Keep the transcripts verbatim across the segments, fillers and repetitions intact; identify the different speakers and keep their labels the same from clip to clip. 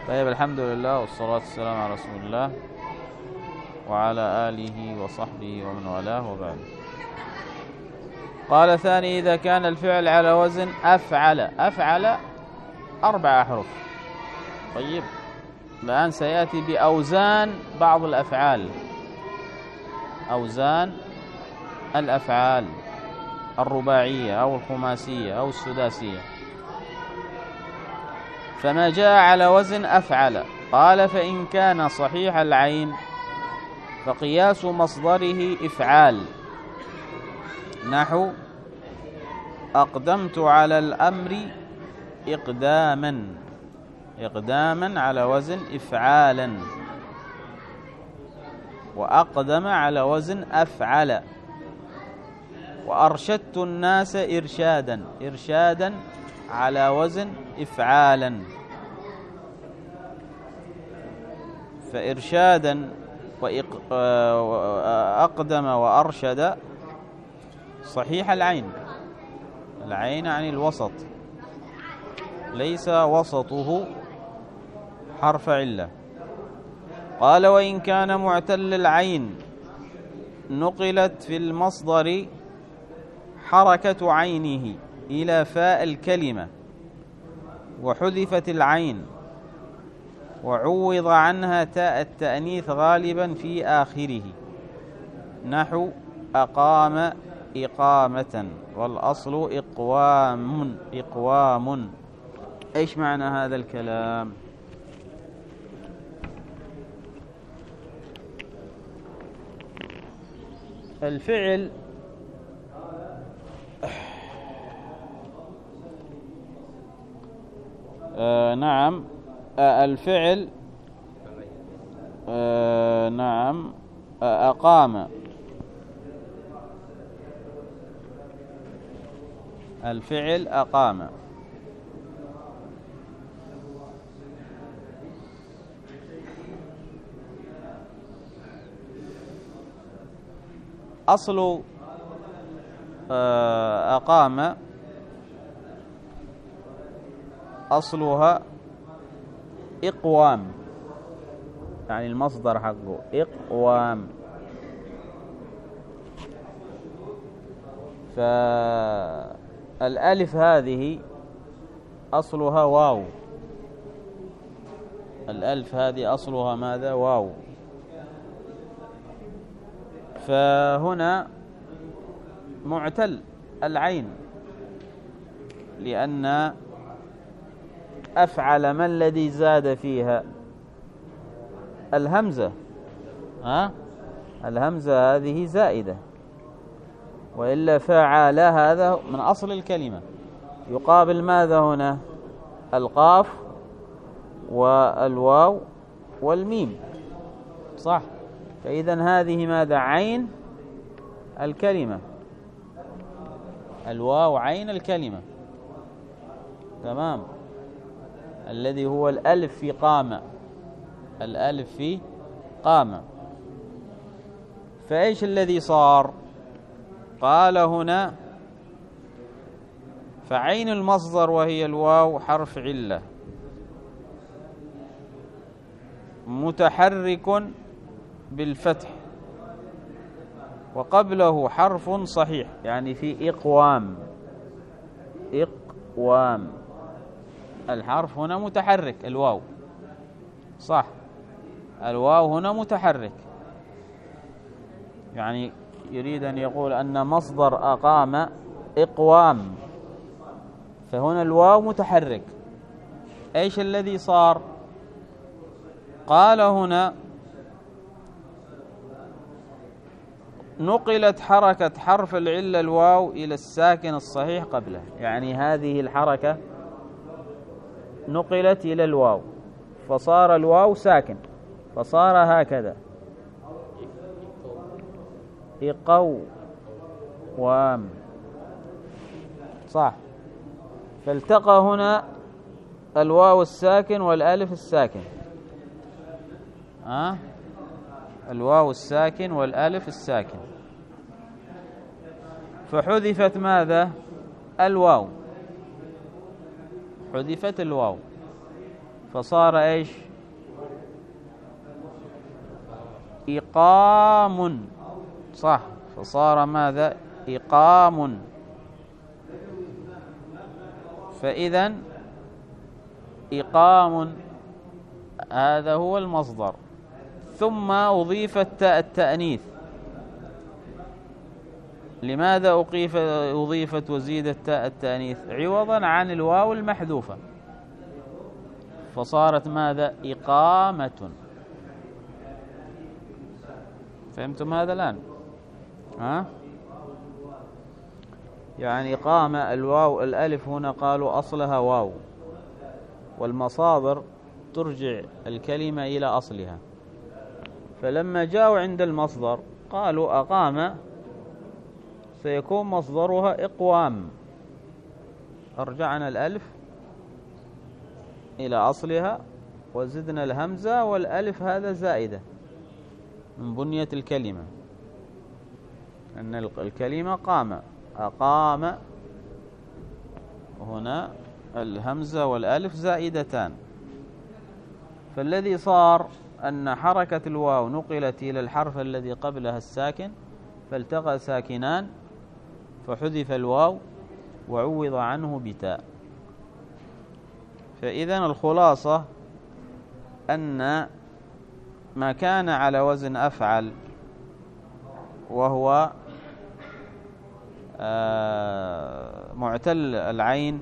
Speaker 1: طيب، الحمد لله والصلاة والسلام على رسول الله وعلى آله وصحبه ومن والاه، وبعد. قال ثاني: إذا كان الفعل على وزن أفعل. أفعل أربع أحرف. طيب، الآن سيأتي بأوزان بعض الأفعال، أوزان الأفعال الرباعية أو الخماسية أو السداسية. فما جاء على وزن أفعل، قال: فإن كان صحيح العين فقياس مصدره إفعال، نحو: أقدمت على الأمر إقداما. إقداما على وزن إفعالا، وأقدم على وزن أفعل. وأرشدت الناس إرشادا. إرشادا على وزن إفعالا. فإرشادا وأقدم وأرشد صحيح العين. العين عن الوسط، ليس وسطه حرف علة. قال: وإن كان معتل العين نقلت في المصدر حركة عينه إلى فاء الكلمة، وحذفت العين وعوض عنها تاء التأنيث غالبا في آخره، نحو: أقام إقامة، والأصل إقوام. إقوام. إيش معنى هذا الكلام؟ الفعل آه نعم آه الفعل آه نعم آه أقام. الفعل أقام. أصل آه أقام أصلها إقوام، يعني المصدر حقه إقوام. فالألف هذه أصلها واو. الألف هذه أصلها ماذا؟ واو. فهنا معتل العين، لأن أفعل ما الذي زاد فيها؟ الهمزة. ها؟ الهمزة هذه زائدة، وإلا فعل هذا من أصل الكلمة. يقابل ماذا هنا؟ القاف والواو والميم، صح؟ فإذن هذه ماذا؟ عين الكلمة. الواو عين الكلمة، تمام. الذي هو الألف في قام. الألف في قام. فإيش الذي صار؟ قال هنا: فعين المصدر وهي الواو حرف علة متحرك بالفتح، وقبله حرف صحيح، يعني في إقوام. إقوام. الحرف هنا متحرك، الواو، صح؟ الواو هنا متحرك، يعني يريد أن يقول أن مصدر أقام إقوام، فهنا الواو متحرك. إيش الذي صار؟ قال هنا: نقلت حركة حرف العلة الواو إلى الساكن الصحيح قبله، يعني هذه الحركة نقلت إلى الواو، فصار الواو ساكن، فصار هكذا: إقوام، صح؟ فالتقى هنا الواو الساكن والألف الساكن. ها؟ الواو الساكن والألف الساكن، فحذفت ماذا؟ الواو. حذفت الواو، فصار إيش؟ إقام. صح، فصار ماذا؟ إقام. فإذا إقام هذا هو المصدر. ثم أضيفت تاء التأنيث. لماذا أضيف أضيفت وزيدت تاء التأنيث؟ عوضا عن الواو المحذوفة، فصارت ماذا؟ إقامة. فهمتم هذا الآن؟ ها؟ يعني إقامة الواو الألف هنا قالوا أصلها واو، والمصادر ترجع الكلمة إلى أصلها، فلما جاءوا عند المصدر قالوا أقام سيكون مصدرها إقوام، أرجعنا الألف إلى أصلها وزدنا الهمزة، والألف هذا زائدة من بنية الكلمة، أن الكلمة قام، أقام هنا الهمزة والألف زائدتان، فالذي صار أن حركة الواو نقلت إلى الحرف الذي قبلها الساكن، فالتقى ساكنان فحذف الواو وعوض عنه بتاء. فإذن الخلاصة أن ما كان على وزن أفعل وهو معتل العين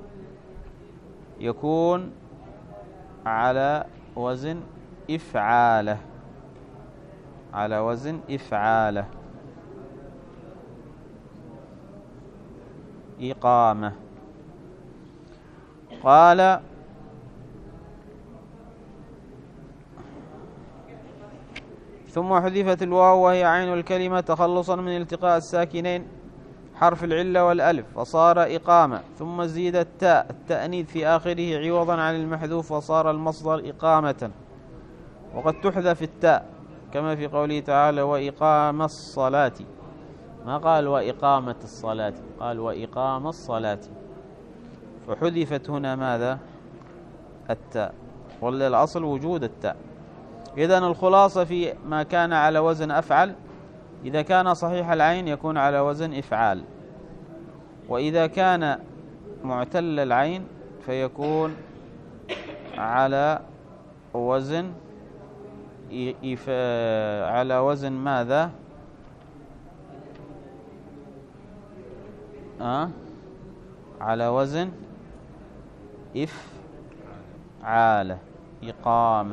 Speaker 1: يكون على وزن إفعاله، على وزن إفعاله، إقامة. قال ثم حذفت الواو وهي عين الكلمة تخلصا من التقاء الساكنين حرف العلة والألف فصار إقامة، ثم زيد التاء التأنيث في آخره عوضا عن المحذوف وصار المصدر إقامة. وقد تحذف التاء كما في قوله تعالى وإقام الصلاة، ما قال وإقامة الصلاة، قال وإقام الصلاة، فحذفت هنا ماذا؟ التاء، والأصل وجود التاء. إذن الخلاصة في ما كان على وزن أفعل، إذا كان صحيح العين يكون على وزن إفعال، وإذا كان معتل العين فيكون على وزن إف... على وزن ماذا؟ أه؟ على وزن إفعال، إقامة.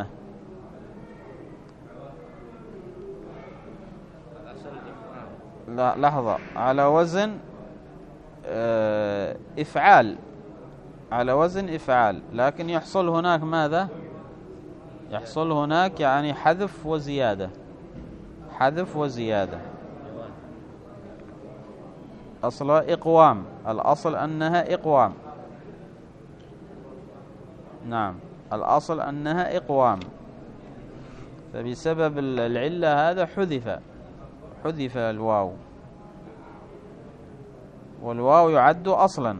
Speaker 1: لا لحظة، على وزن إفعال، على وزن إفعال، لكن يحصل هناك ماذا؟ يحصل هناك يعني حذف وزيادة، حذف وزيادة. أصلها إقوام، الأصل أنها إقوام، نعم الأصل أنها إقوام، فبسبب العلة هذا حذف حذف الواو، والواو يعد أصلا،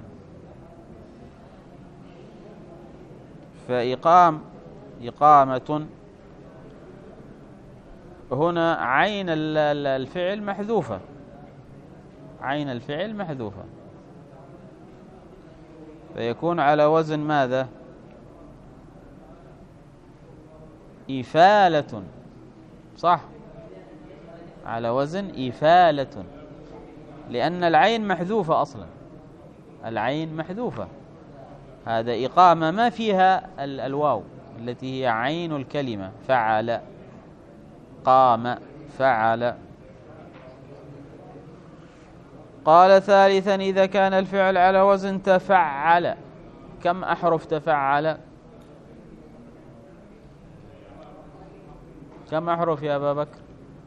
Speaker 1: فإقام إقامة هنا عين الفعل محذوفة، عين الفعل محذوفة، فيكون على وزن ماذا؟ إفالة، صح، على وزن إفالة، لأن العين محذوفة أصلا، العين محذوفة، هذا إقامة ما فيها الواو التي هي عين الكلمة، فعل، قام، فعل. قال ثالثا إذا كان الفعل على وزن تفعل، كم أحرف تفعل؟ كم أحرف يا أبا بكر؟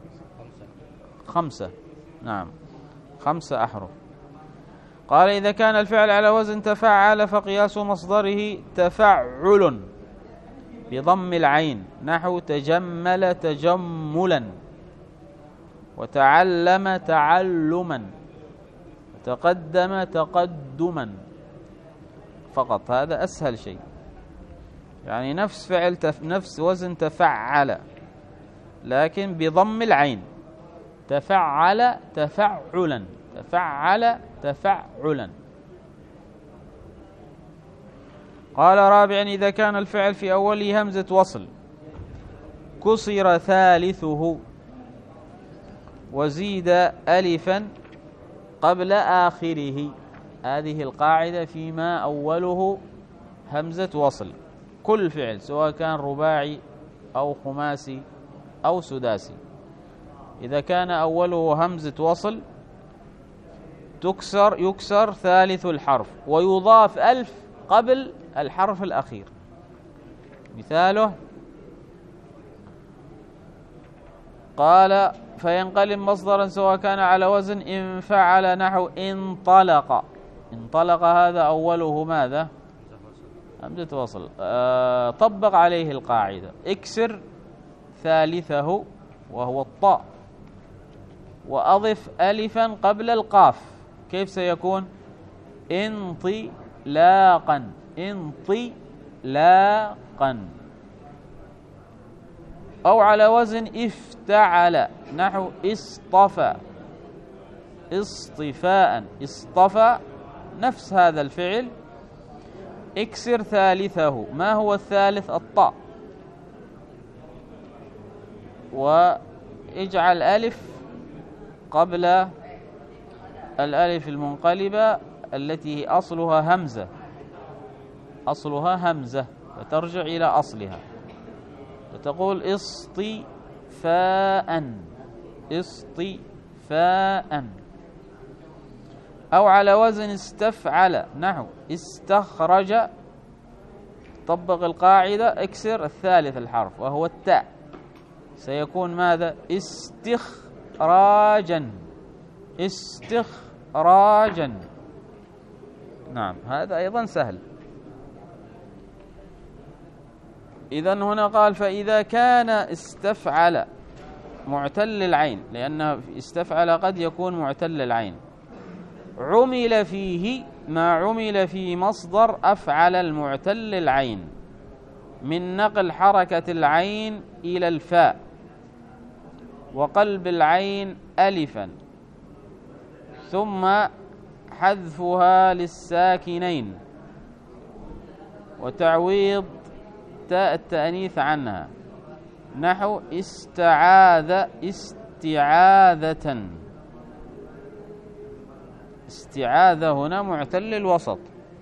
Speaker 1: خمسة، نعم خمسة أحرف. قال إذا كان الفعل على وزن تفعل فقياس مصدره تفعل بضم العين، نحو تجمل تجملا، وتعلم تعلما، وتقدم تقدما، فقط هذا أسهل شيء. يعني نفس فعل تف نفس وزن تفعل، لكن بضم العين. تفعل تفعلا، تفعل تفعلا. قال رابعا: إذا كان الفعل في أوله همزة وصل كسر ثالثه وزيد ألفا قبل آخره. هذه القاعدة فيما أوله همزة وصل، كل فعل سواء كان رباعي أو خماسي أو سداسي، إذا كان أوله همزة وصل تكسر يكسر ثالث الحرف ويضاف ألف قبل الحرف الأخير. مثاله: قال: فينقلب مصدرا سواء كان على وزن انفعل، نحو انطلق. انطلق هذا أوله ماذا؟ همزة وصل. أه طبق عليه القاعدة: اكسر ثالثه وهو الطاء وأضف ألفا قبل القاف. كيف سيكون؟ انطلاقا، انطلاقا. أو على وزن افتعل، نحو اصطفى، اصطفاء، اصطفى، نفس هذا الفعل. اكسر ثالثه. ما هو الثالث؟ الطاء، واجعل ألف قبل الألف المنقلبة التي أصلها همزة، أصلها همزة، فترجع إلى أصلها وتقول اصطفاء، اصطفاء. أو على وزن استفعل، نحو استخرج. طبق القاعدة: اكسر الثالث الحرف وهو التاء، سيكون ماذا؟ استخراجا، استخراجا. نعم، هذا أيضا سهل. إذن هنا قال: فإذا كان استفعل معتل العين، لأن استفعل قد يكون معتل العين، عمل فيه ما عمل في مصدر أفعل المعتل العين من نقل حركة العين إلى الفاء وقلب العين ألفا ثم حذفها للساكنين وتعويض تاء التأنيث عنها، نحو استعاذ، استعاذة. استعاذة هنا معتل الوسط،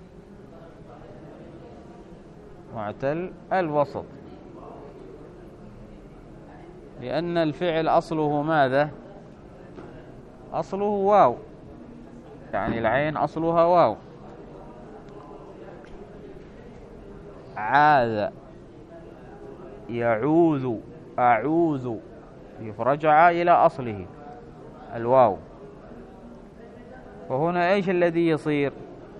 Speaker 1: معتل الوسط، لأن الفعل أصله ماذا؟ أصله واو، يعني العين أصلها واو. عاذ، يعوذ، أعوذ، رجع إلى أصله الواو. فهنا إيش الذي يصير؟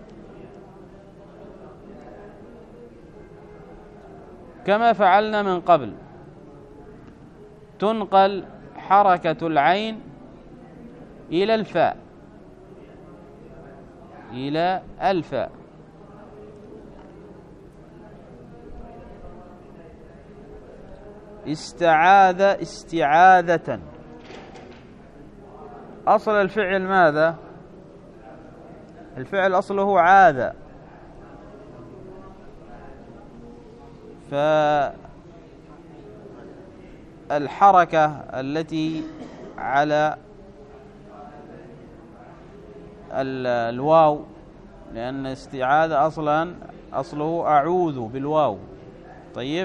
Speaker 1: كما فعلنا من قبل، تنقل حركة العين إلى الفاء، إلى الفاء. استعاذ، استعاذة. أصل الفعل ماذا؟ الفعل أصله عاذ، فالحركة التي على الواو، لأن استعاذ أصلا أصله أعوذ بالواو. طيب،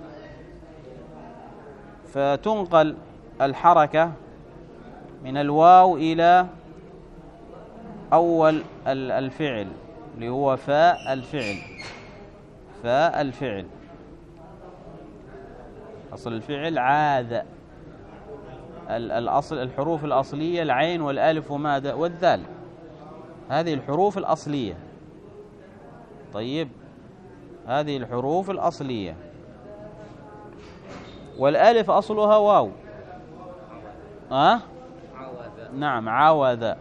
Speaker 1: فتنقل الحركة من الواو إلى أول الفعل اللي هو فاء الفعل، فاء الفعل. أصل الفعل عاذ، الأصل الحروف الأصلية العين والألف وماذا والذال، هذه الحروف الأصلية. طيب، هذه الحروف الأصلية، والألف أصلها واو. أه؟ نعم، عاوذ.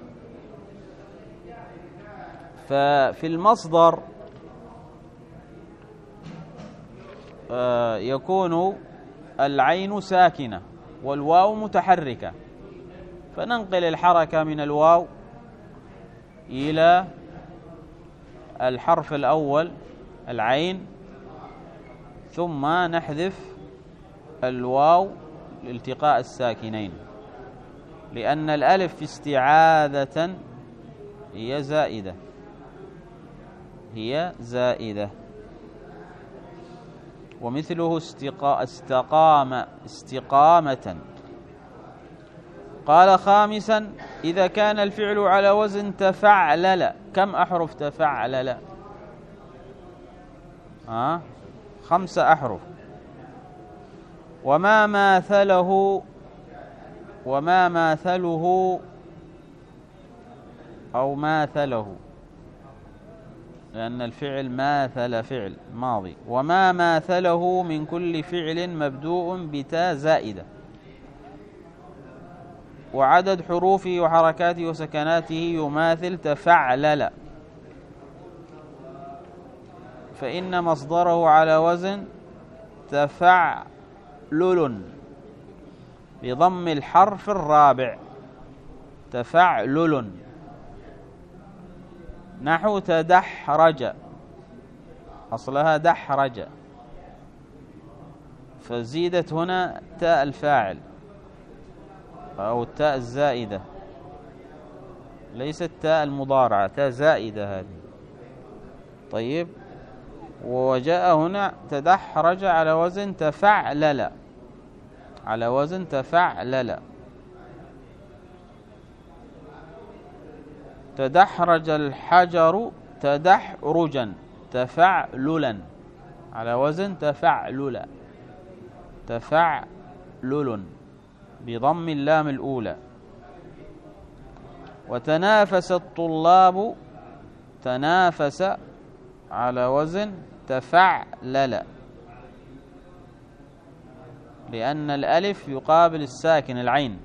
Speaker 1: ففي المصدر يكون العين ساكنة والواو متحركة، فننقل الحركة من الواو إلى الحرف الأول العين، ثم نحذف الواو لالتقاء الساكنين، لأن الألف في استعاذة هي زائدة هي زائدة ومثله استقا استقام استقامة. قال خامسا إذا كان الفعل على وزن تفعلل. كم أحرف تفعلل؟ آه خمسة أحرف. وما ماثله وما ماثله أو ماثله، لأن الفعل ماثل فعل ماضي. وما ماثله من كل فعل مبدوء بتاء زائدة، وعدد حروفه وحركاته وسكناته يماثل تفعلل، فإن مصدره على وزن تفعلل بضم الحرف الرابع. تفعلل نحو تدحرج، أصلها دحرج، فزيدت هنا تاء الفاعل أو التاء الزائدة، ليست تاء المضارعة، تاء زائدة هذه. طيب، وجاء هنا تدحرج على وزن تفعلل على وزن تفعلل. تدحرج الحجر تدحرجا تفعللا على وزن تفعلل تفعلل بضم اللام الأولى. وتنافس الطلاب تنافس على وزن تفعلل، لأن الألف يقابل الساكن العين.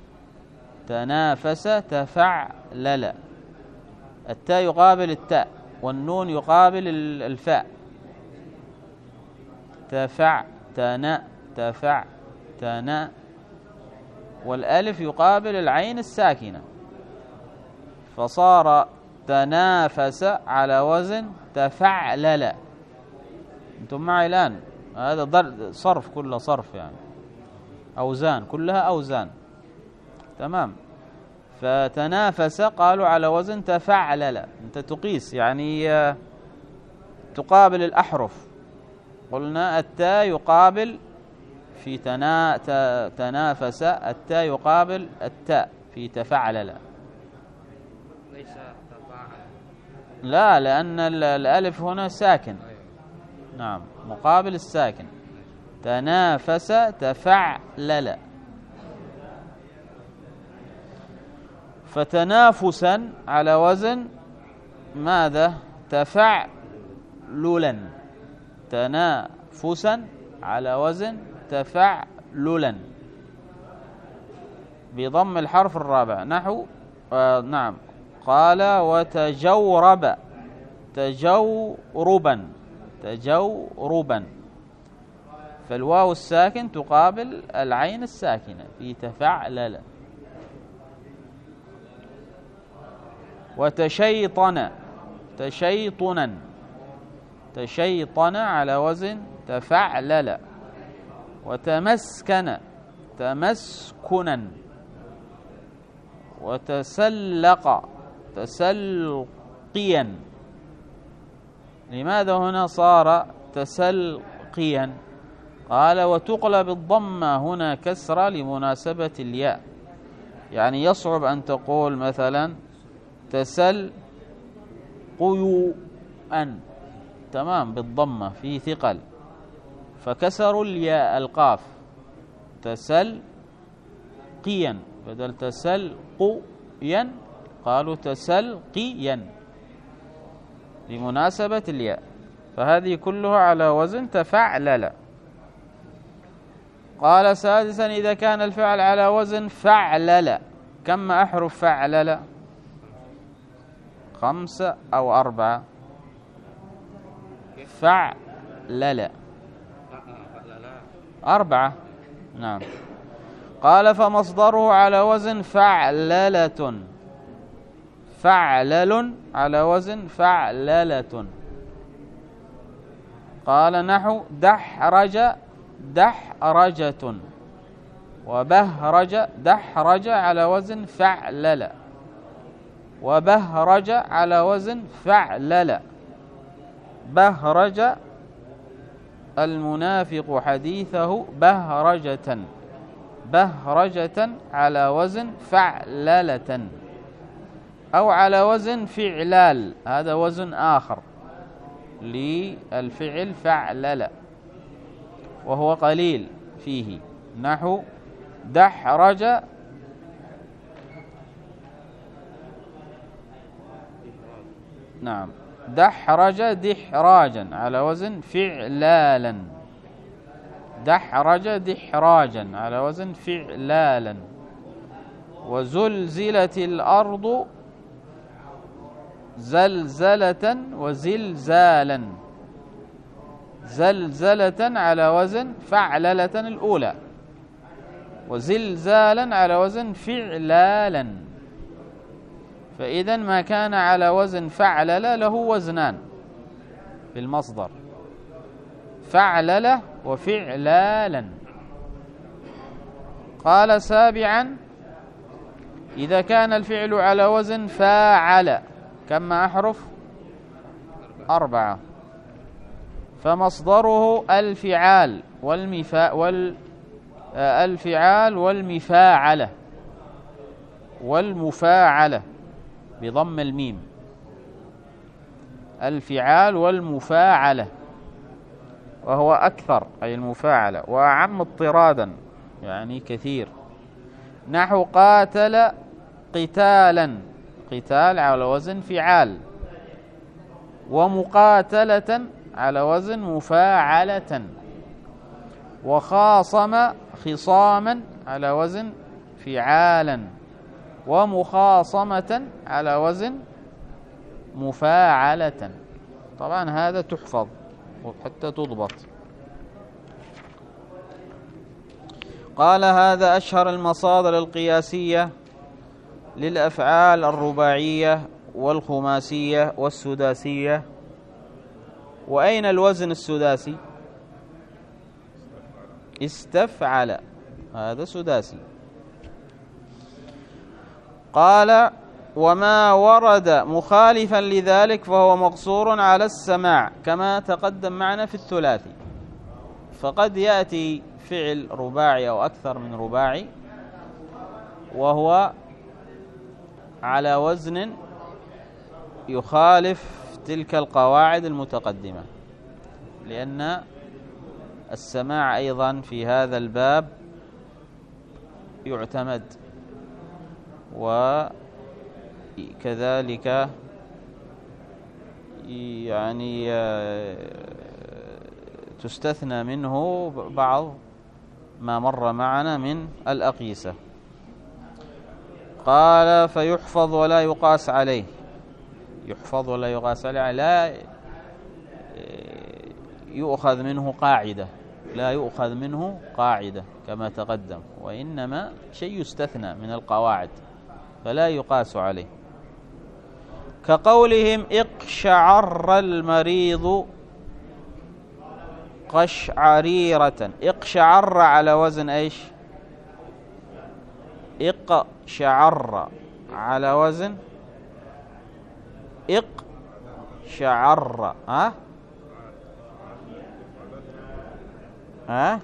Speaker 1: تنافس تفعلل، التاء يقابل التاء والنون يقابل الفاء. تفع تنا تفع تنا، والألف يقابل العين الساكنة، فصار تنافس على وزن تفعلل. انتم معي الآن؟ هذا صرف، كله صرف يعني، أوزان، كلها أوزان. تمام. فتنافس قالوا على وزن تفعلل، انت تقيس يعني تقابل الأحرف. قلنا التاء يقابل في تنا تنافس، التاء يقابل التاء في تفعلل.
Speaker 2: ليس تفاعل،
Speaker 1: لا، لأن الألف هنا ساكن. نعم، مقابل الساكن. تنافس تفعلل. فتنافسا على وزن ماذا؟ تفعللا. تنافسا على وزن تفعللا بضم الحرف الرابع. نحو آه نعم قال وتجورب تجوربا تجوربا، فالواو الساكن تقابل العين الساكنة في تفعلل. وتشيطن تشيطنا تشيطن على وزن تفعلل. وتمسكن تمسكنا. وتسلق تسلقيا. لماذا هنا صار تسلقيا؟ قال وتقلب الضمة هنا كسرة لمناسبة الياء، يعني يصعب أن تقول مثلا تسل قيوءا، تمام، بالضمة في ثقل، فكسروا الياء القاف. تسل قيا بدل تسل قيا قالوا تسل قيا لمناسبة الياء، فهذه كلها على وزن تفعلل. قال سادسا إذا كان الفعل على وزن فعلل. كم أحرف فعلل؟ خمسة أو أربعة؟ فعلل أربعة. نعم. قال فمصدره على وزن فعللة. فعلل على وزن فعللة. قال نحو دحرج دحرجة، وبهرج دحرج على وزن فعلل، وبهرج على وزن فعلل. بهرج المنافق حديثه بهرجة، بهرجة على وزن فعللة، أو على وزن فعلال، هذا وزن آخر للفعل فعلل وهو قليل فيه. نحو دحرج نعم دحرج دحراجا على وزن فعلالا، دحرج دحراجا على وزن فعلالا. وزلزلت الأرض زلزلة وزلزالا، زلزلة على وزن فعللة الأولى، وزلزالا على وزن فعلالا. فإذا ما كان على وزن فعلل له وزنان في المصدر، فعلل وفعلالا. قال سابعا إذا كان الفعل على وزن فاعل، كم أحرف؟ أربعة. فمصدره الفعال والمفا وال الفعال والمفاعلة والمفاعلة بضم الميم، الفعال والمفاعلة، وهو أكثر أي المفاعلة، وأعم اضطرادا يعني كثير. نحو قاتل قتالا، قتال على وزن فعال، ومقاتلة على وزن مفاعلة، وخاصم خصاما على وزن فعالا، ومخاصمة على وزن مفاعلة. طبعا هذا تحفظ حتى تضبط. قال هذا أشهر المصادر القياسية للأفعال الرباعية والخماسية والسداسية. وأين الوزن السداسي؟ استفعل، هذا سداسي. قال وما ورد مخالفا لذلك فهو مقصور على السماع كما تقدم معنا في الثلاثي. فقد يأتي فعل رباعي أو أكثر من رباعي وهو على وزن يخالف تلك القواعد المتقدمة، لأن السماع أيضا في هذا الباب يعتمد، وكذلك يعني تستثنى منه بعض ما مر معنا من الأقيسة. قال فيحفظ ولا يقاس عليه، يحفظ ولا يقاس عليه، لا يؤخذ منه قاعدة، لا يؤخذ منه قاعدة كما تقدم، وإنما شيء يستثنى من القواعد فلا يقاس عليه. كقولهم اقشعر المريض قشعريرة، اقشعر على وزن ايش؟ اقشعر على وزن اقشعر. ها ها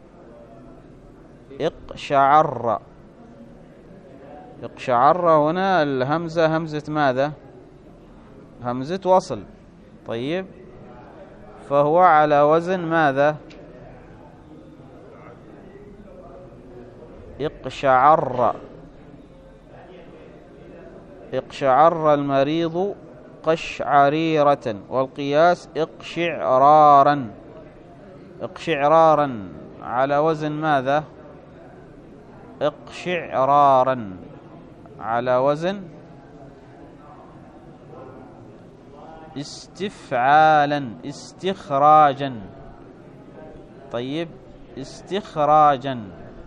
Speaker 1: اقشعر، اقشعر هنا الهمزة همزة ماذا؟ همزة وصل. طيب فهو على وزن ماذا؟ اقشعر، اقشعر المريض قشعريرة، والقياس اقشعرارا، اقشعرارا على وزن ماذا؟ اقشعرارا على وزن استفعالا استخراجا. طيب استخراجا،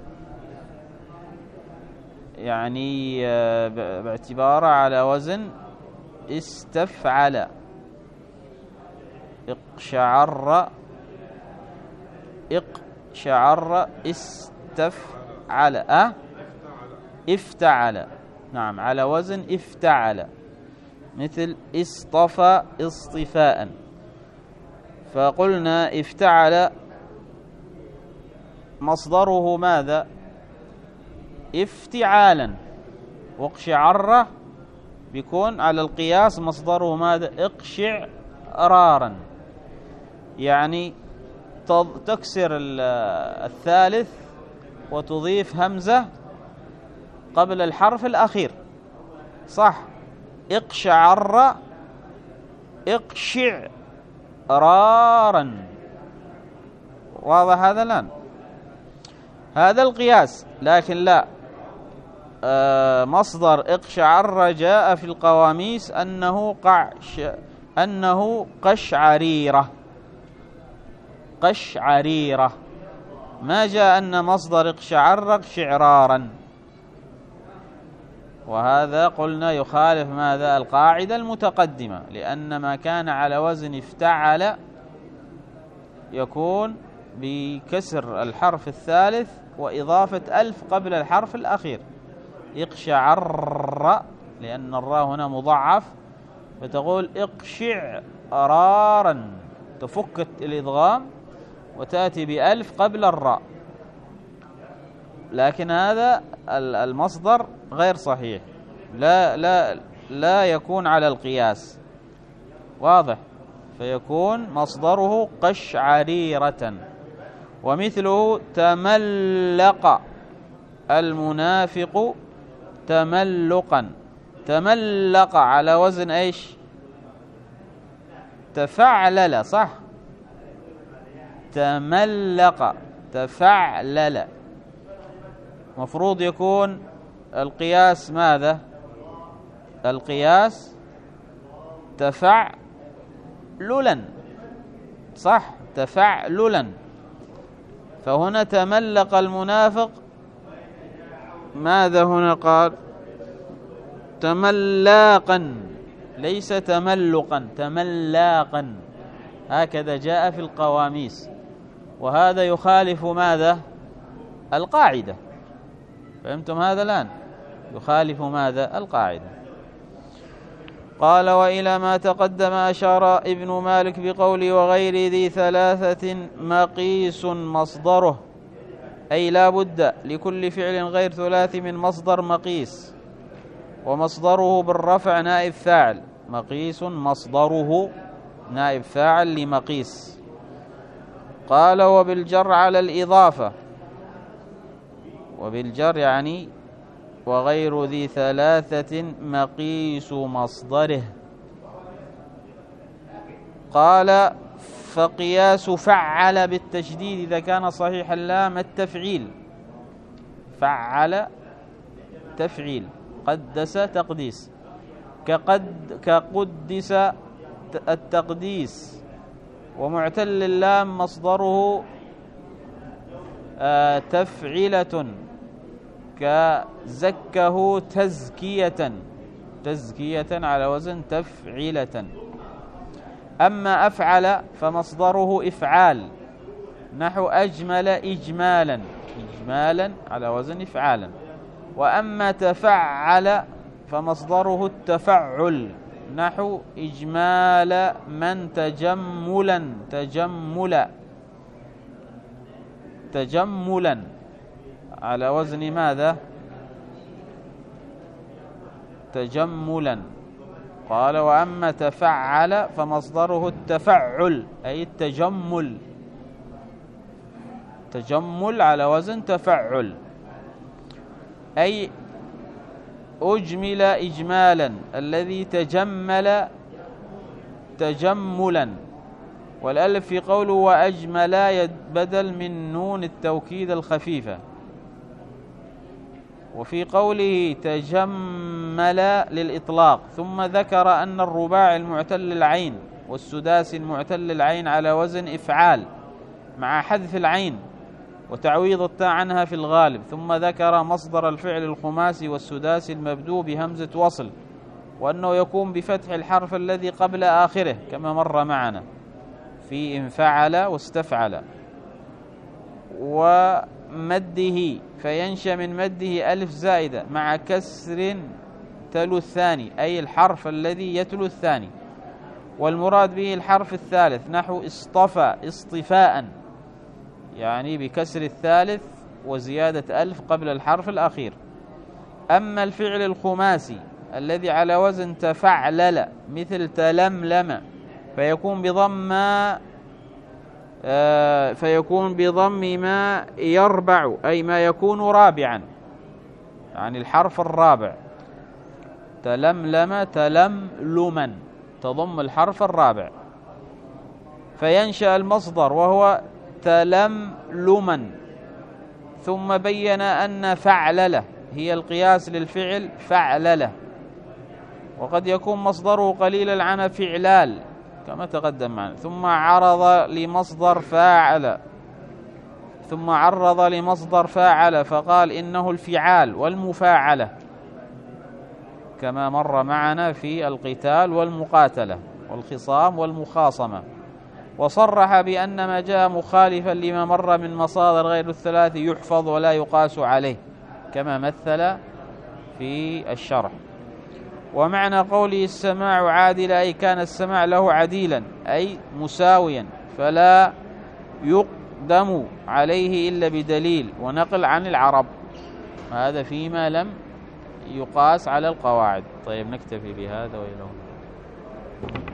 Speaker 1: يعني باعتباره على وزن استفعل. اقشعر اقشعر استفعل أه افتعل، نعم على وزن افتعل، مثل اصطفى اصطفاء. فقلنا افتعل مصدره ماذا؟ افتعالا. واقشعر بيكون على القياس مصدره ماذا؟ اقشعرارا، يعني تكسر الثالث وتضيف همزة قبل الحرف الأخير، صح؟ اقشعر اقشعرارا. واضح هذا الآن؟ هذا القياس. لكن لا، آه مصدر اقشعر جاء في القواميس أنه قعش أنه قشعريرة، قشعريرة، ما جاء أن مصدر اقشعر اقشعرارا. وهذا قلنا يخالف ماذا؟ القاعدة المتقدمة، لأن ما كان على وزن افتعل يكون بكسر الحرف الثالث وإضافة ألف قبل الحرف الأخير. اقشعر لأن الراء هنا مضعف، فتقول اقشعرارا، تفك الإدغام وتأتي بألف قبل الراء. لكن هذا المصدر غير صحيح، لا لا لا يكون على القياس، واضح؟ فيكون مصدره قشعريرة. ومثله تملق المنافق تملقا، تملق على وزن ايش؟ تفعلل، صح؟ تملق تفعلل، مفروض يكون القياس ماذا؟ القياس تفعللا، صح؟ تفعللا. فهنا تملق المنافق، ماذا هنا قال؟ تملاقا، ليس تملقا، تملاقا، هكذا جاء في القواميس. وهذا يخالف ماذا؟ القاعدة. فهمتم هذا الآن؟ يخالف ماذا؟ القاعدة. قال وإلى ما تقدم أشار ابن مالك بقوله وغير ذي ثلاثة مقيس مصدره، أي لا بد لكل فعل غير ثلاثي من مصدر مقيس، ومصدره بالرفع نائب فاعل. مقيس مصدره نائب فاعل لمقيس. قال وبالجر على الإضافة، وبالجر يعني وغير ذي ثلاثة مقيس مصدره. قال فقياس فعل بالتشديد إذا كان صحيح اللام التفعيل، فعل تفعيل، قدس تقديس، كقد كقدس التقديس. ومعتل اللام مصدره آه تفعيلة، كزكه تزكية، تزكية على وزن تفعيلة. أما أفعل فمصدره إفعال، نحو أجمل إجمالا، إجمالا على وزن إفعالا. وأما تفعل فمصدره التفعل، نحو إجمال من تجملا، تجملا، تجملا على وزن ماذا؟ تجملا. قال وأما تفعل فمصدره التفعل، أي التجمل، تجمل على وزن تفعل، أي أجمل إجمالا الذي تجمل تجملا. والألف في قوله وأجمل بدل من نون التوكيد الخفيفة. وفي قوله تجمل للإطلاق. ثم ذكر أن الرباع المعتل العين والسداس المعتل العين على وزن إفعال مع حذف العين، وتعويض التاء عنها في الغالب. ثم ذكر مصدر الفعل الخماسي والسداسي المبدوء بهمزة وصل، وأنه يكون بفتح الحرف الذي قبل آخره كما مر معنا في انفعل واستفعل، ومده فينشأ من مده ألف زائدة مع كسر تلو الثاني، أي الحرف الذي يتلو الثاني، والمراد به الحرف الثالث نحو اصطفى اصطفاء، يعني بكسر الثالث وزيادة ألف قبل الحرف الأخير. أما الفعل الخماسي الذي على وزن تفعلل مثل تلملم فيكون بضم آه فيكون بضم ما يربع، أي ما يكون رابعا، يعني الحرف الرابع. تلملم تلملما تضم الحرف الرابع، فينشأ المصدر وهو تلملما. ثم بين أن فعلله هي القياس للفعل فعلله، وقد يكون مصدره قليل العمى فعلال كما تقدم معنا. ثم عرض لمصدر فاعل ثم عرض لمصدر فاعل فقال إنه الفعال والمفاعلة كما مر معنا في القتال والمقاتلة والخصام والمخاصمة. وصرح بأن ما جاء مخالفا لما مر من مصادر غير الثلاث يحفظ ولا يقاس عليه كما مثل في الشرح. ومعنى قوله السماع عادل أي كان السماع له عديلا أي مساويا، فلا يقدم عليه إلا بدليل ونقل عن العرب، هذا فيما لم يقاس على القواعد. طيب نكتفي بهذا وإلى هنا.